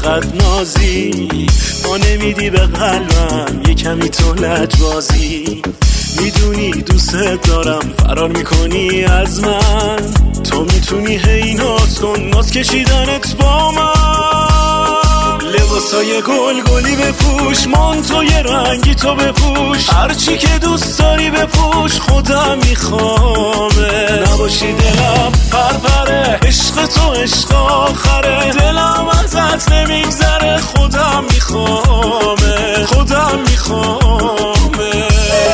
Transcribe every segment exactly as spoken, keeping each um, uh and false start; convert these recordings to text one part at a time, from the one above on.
چقدر نازی، ما نمیدی به قلبم یه کمی تو لجبازی. میدونی دوست دارم، فرار میکنی از من، تو میتونی هی ناز کن، ناز کشیدنت با من. لباسای گل گلی بپوش، مانتوی رنگی تو بپوش، هرچی که دوست داری بپوش، خودم میخوامه. نباشی دلم پرپره، عشق تو عشق آخره، دلم ازت نمیگذره، خودم میخوامه، خودم میخوامه.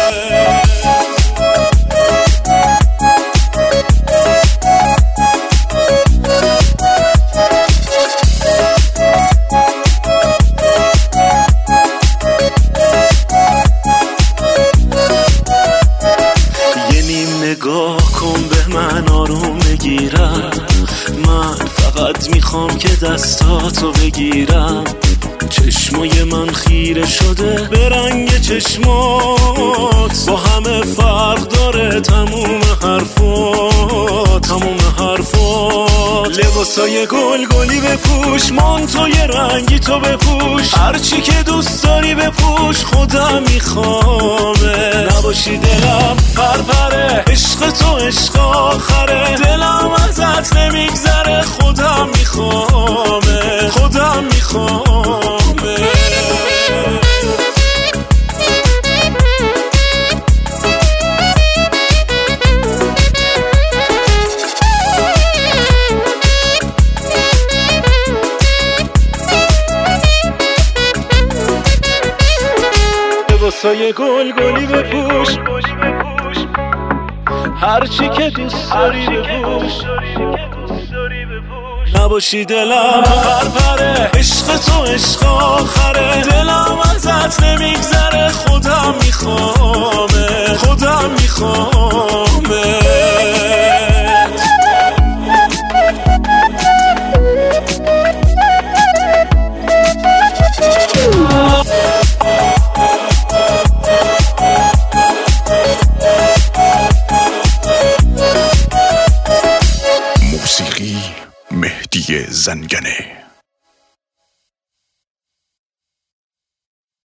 نگاه کن به من، آروم بگیرم، من فقط میخوام که دستاتو بگیرم. چشمای من خیره شده به رنگ چشمات، با همه فرق داره تموم حرفات، تموم حرفات. لباسای گل گلی بپوش، مانتوی رنگی تو بپوش، هرچی که دوست داری بپوش، خودم میخوامه. نباشی دلم پرپره، عشق تو عشق آخره، دلم ازت نمیگذره، خودم میخوامه، خودم میخوامه. لباسای گل گلی بپوش، هرچی که دوست داری بپوش. نباشی دلم پرپره، عشق تو عشق آخره، دلم ازت نمیگذره، خودم میخوامه، خودم میخوامه. موسیقی مهدی زنگنه.